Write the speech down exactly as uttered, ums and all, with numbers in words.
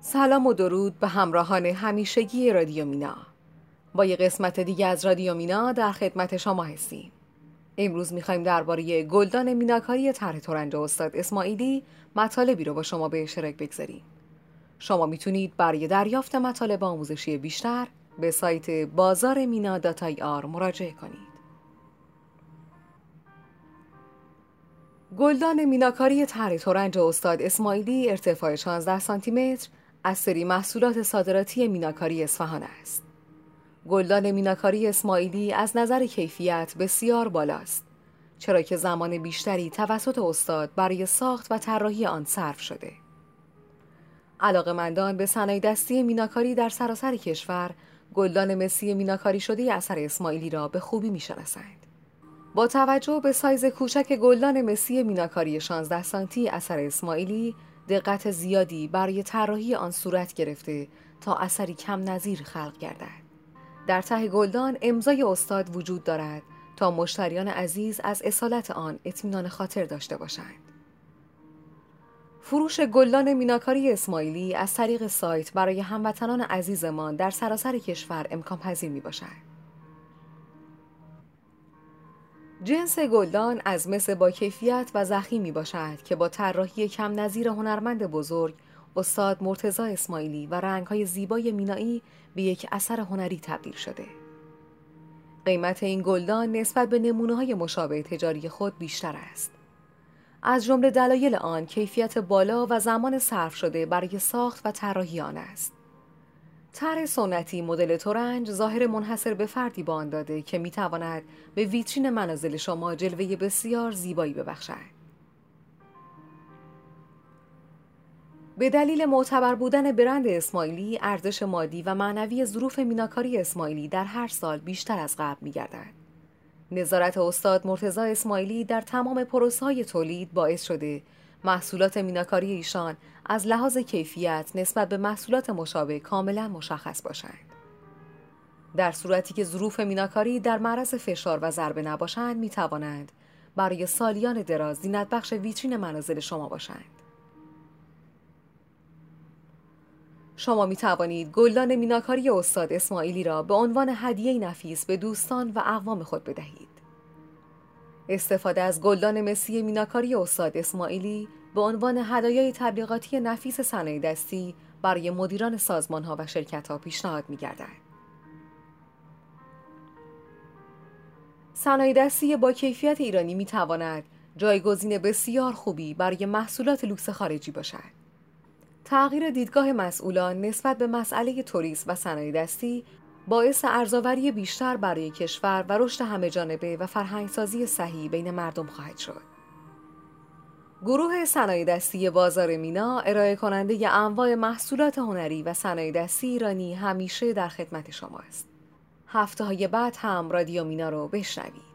سلام و درود به همراهان همیشگی رادیو مینا. با یه قسمت دیگه از رادیو مینا در خدمت شما هستیم. امروز میخوایم درباره گلدان میناکاری طرح ترنج استاد اسماعیلی مطالبی رو با شما به اشتراک بگذاریم. شما میتونید برای دریافت مطالب آموزشی بیشتر به سایت بازار مینا دات آی آر مراجعه کنید. گلدان میناکاری طرح ترنج استاد اسماعیلی ارتفاع شانزده سانتی متر از سری محصولات صادراتی میناکاری اصفهان است. گلدان میناکاری اسماعیلی از نظر کیفیت بسیار بالاست، چرا که زمان بیشتری توسط استاد برای ساخت و طراحی آن صرف شده. علاقه‌مندان به صنایع دستی میناکاری در سراسر کشور گلدان مسی میناکاری شده اثر اسماعیلی را به خوبی می‌شناسند. با توجه به سایز کوچک گلدان مسی میناکاری شانزده سانتی اثر اسماعیلی، دقت زیادی برای طراحی آن صورت گرفته تا اثری کم نظیر خلق گردد. در ته گلدان امضای استاد وجود دارد تا مشتریان عزیز از اصالت آن اطمینان خاطر داشته باشند. فروش گلدان میناکاری اسماعیلی از طریق سایت برای هموطنان عزیزمان در سراسر کشور امکان پذیر می باشد. جنس گلدان از مس با کیفیت و ضخیم می باشد که با طراحی کم نظیر هنرمند بزرگ استاد مرتضی اسماعیلی و رنگ‌های زیبای مینایی به یک اثر هنری تبدیل شده. قیمت این گلدان نسبت به نمونه‌های مشابه تجاری خود بیشتر است. از جمله دلایل آن کیفیت بالا و زمان صرف شده برای ساخت و طراحی آن است. طرح سنتی مدل ترنج ظاهر منحصر به فردی با آن داده که می‌تواند به ویترین منازل شما جلوه بسیار زیبایی ببخشد. به دلیل معتبر بودن برند اسماعیلی، ارزش مادی و معنوی ظروف میناکاری اسماعیلی در هر سال بیشتر از قبل می‌گردد. نظارت استاد مرتضی اسماعیلی در تمام پروسه‌های تولید باعث شده محصولات میناکاری ایشان از لحاظ کیفیت نسبت به محصولات مشابه کاملا مشخص باشند. در صورتی که ظروف میناکاری در معرض فشار و ضربه نباشند، می‌توانند برای سالیان دراز زینت‌بخش ویترین منازل شما باشند. شما می توانید گلدان میناکاری استاد اسماعیلی را به عنوان هدیه نفیس به دوستان و اقوام خود بدهید. استفاده از گلدان مسی میناکاری استاد اسماعیلی به عنوان هدایای تبلیغاتی نفیس صنایع دستی برای مدیران سازمان‌ها و شرکت‌ها پیشنهاد می‌گردد. صنایع دستی با کیفیت ایرانی می‌تواند جایگزین بسیار خوبی برای محصولات لوکس خارجی باشد. تغییر دیدگاه مسئولان نسبت به مسئله توریسم و صنایع دستی باعث ارزآوری بیشتر برای کشور و رشد همه‌جانبه و فرهنگسازی صحیح بین مردم خواهد شد. گروه صنایع دستی بازار مینا ارائه کننده انواع محصولات هنری و صنایع دستی ایرانی همیشه در خدمت شماست. هفته‌های بعد هم رادیو مینا رو بشنوید.